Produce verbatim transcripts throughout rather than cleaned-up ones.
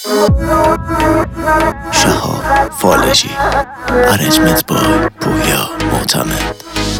شهاب فالجی ارنجمنت بای پویا معتمد.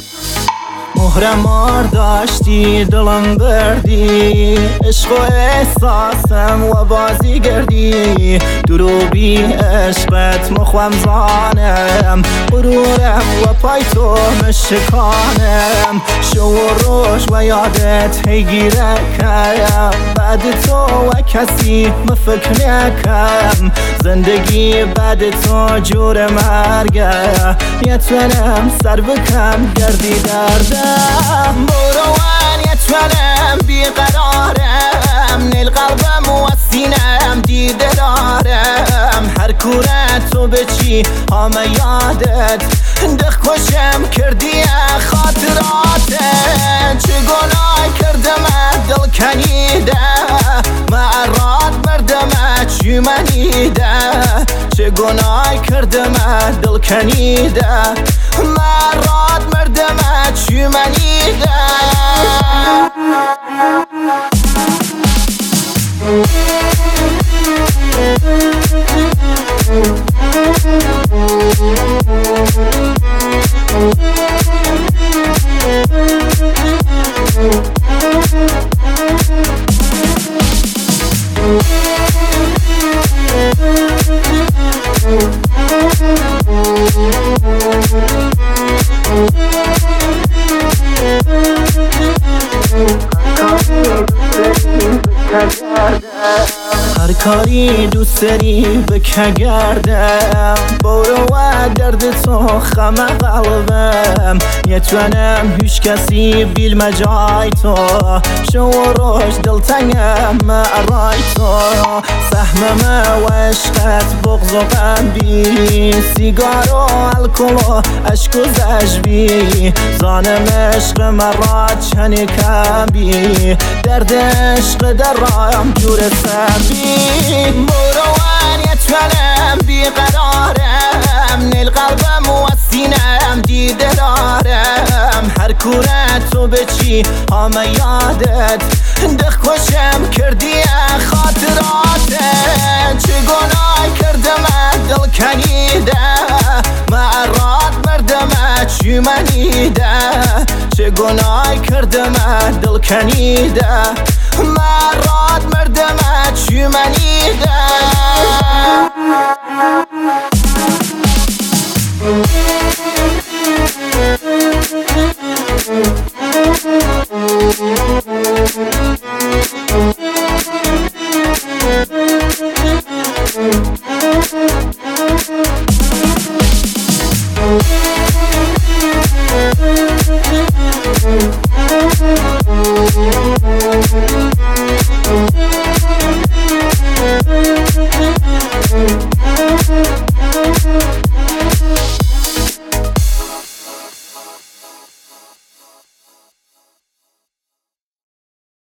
مهرمار داشتی دلم بردی، عشق و احساسم و بازی گردی. دروبی عشقت مخوام زانم، غرورم و پای تو مشکانم. شو و روش و یادت هیگیره کم، بعد تو و کسی مفکر نکم. زندگی بعد تو جور مرگه، یتونم سر بکم گردی دردم. بروان یتونم بیقرارم، نیل قلبم و سینم دیده دارم. هر کوره تو بچی همه یادت، دخ کشم کردی خاطراتت. چه گناه کردم دل کنیده، معرات مردم چی منیده. چه گناه کردم دل کنیده، معرات مردم چی منیده. هر کاری دوست داری بکن گردم، برو و درد تو خم قلبم. یتونم هیچ کسی بیل مجای تو، شو و روش دلتنگم مرای تو. سهمم و عشقت بغض و غمبی، سیگار و الکل و عشق و زجبی. زانم عشق مرا چنی کبی، درد عشق در رایم جور سبی. بروان یتونم بیقرارم، نیل قلبم و سینم دیده دارم. هر کوره تو بچی همه یادت، دخ کشم کردی خاطراتت. چه گناه کردم دل کنیده، معرات مردم چی منیده. چه گناه کردم دل کنیده، معرات